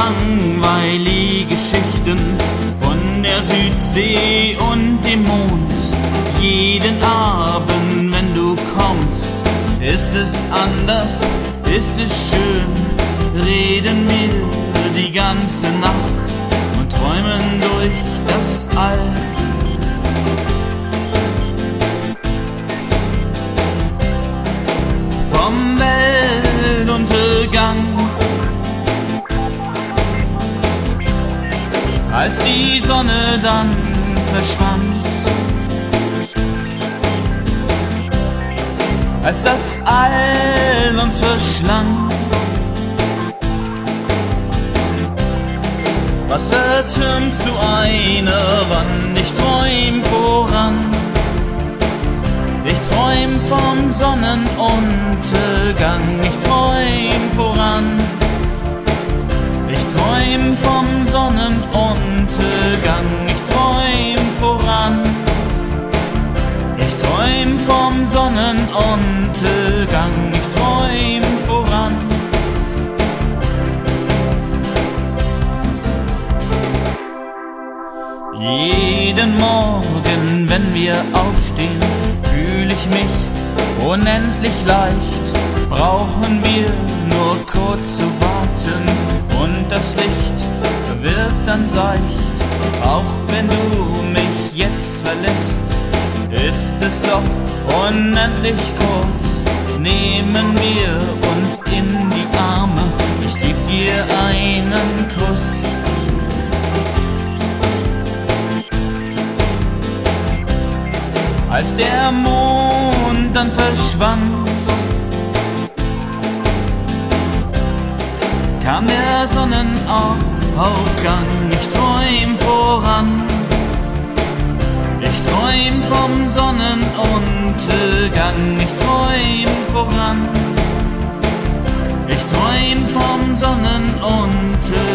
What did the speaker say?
langweilige Geschichten von der Südsee und dem Mond. Jeden Abend, wenn du kommst, ist es anders, ist es schön. Reden wir die ganze Nacht und träumen durch das All. Vom Weltuntergang, als die Sonne dann verschwand, als das All uns verschlang. Wasser türmt zu einer Wand, ich träum voran. Ich träum vom Sonnenuntergang, ich träum voran. Ich träum vom Sonnenuntergang, ich träum voran. Ich träum vom Sonnenuntergang, ich träum voran. Jeden Morgen, wenn wir aufstehen, fühle ich mich unendlich leicht. Brauchen wir nur kurz zu warten und das Licht wird dann seicht. Auch wenn du mich jetzt verlässt, ist es doch unendlich kurz. Nehmen wir uns in die Arme, ich geb dir einen Kuss. Als der Mond dann verschwand, kam der Sonnenaufgang. Ich träum voran, ich träum vom Sonnenuntergang, ich träum voran, ich träum vom Sonnenuntergang.